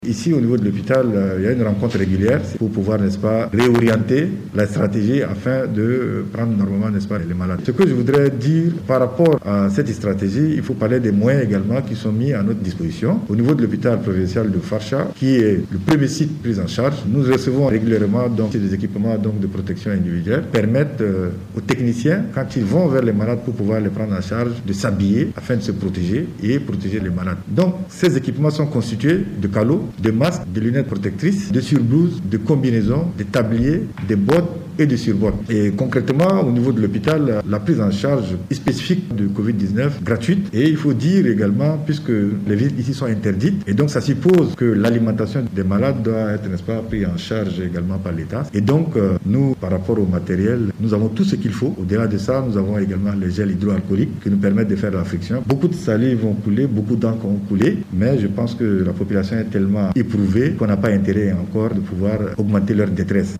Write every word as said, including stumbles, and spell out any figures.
Ici, au niveau de l'hôpital, il y a une rencontre régulière pour pouvoir, n'est-ce pas, réorienter la stratégie afin de prendre normalement, n'est-ce pas, les malades. Ce que je voudrais dire par rapport à cette stratégie, il faut parler des moyens également qui sont mis à notre disposition. Au niveau de l'hôpital provincial de Farsha, qui est le premier site pris en charge, nous recevons régulièrement donc des équipements donc de protection individuelle, permettent euh, aux techniciens, quand ils vont vers les malades pour pouvoir les prendre en charge, de s'habiller afin de se protéger et protéger les malades. Donc, ces équipements sont constitués de calots, de masques, de lunettes protectrices, de surblouses, de combinaisons, de tabliers, de bottes et de surbottes. Et concrètement, au niveau de l'hôpital, la prise en charge spécifique de covid dix-neuf gratuite. Et il faut dire également, puisque les visites ici sont interdites, et donc ça suppose que l'alimentation des malades doit être, n'est-ce pas, prise en charge également par l'État. Et donc, euh, nous, par rapport au matériel, nous avons tout ce qu'il faut. Au-delà de ça, nous avons également les gels hydroalcooliques qui nous permettent de faire la friction. Beaucoup de salive vont couler, beaucoup d'encre vont couler, mais je pense que la population est tellement éprouvée qu'on n'a pas intérêt encore de pouvoir augmenter leur détresse.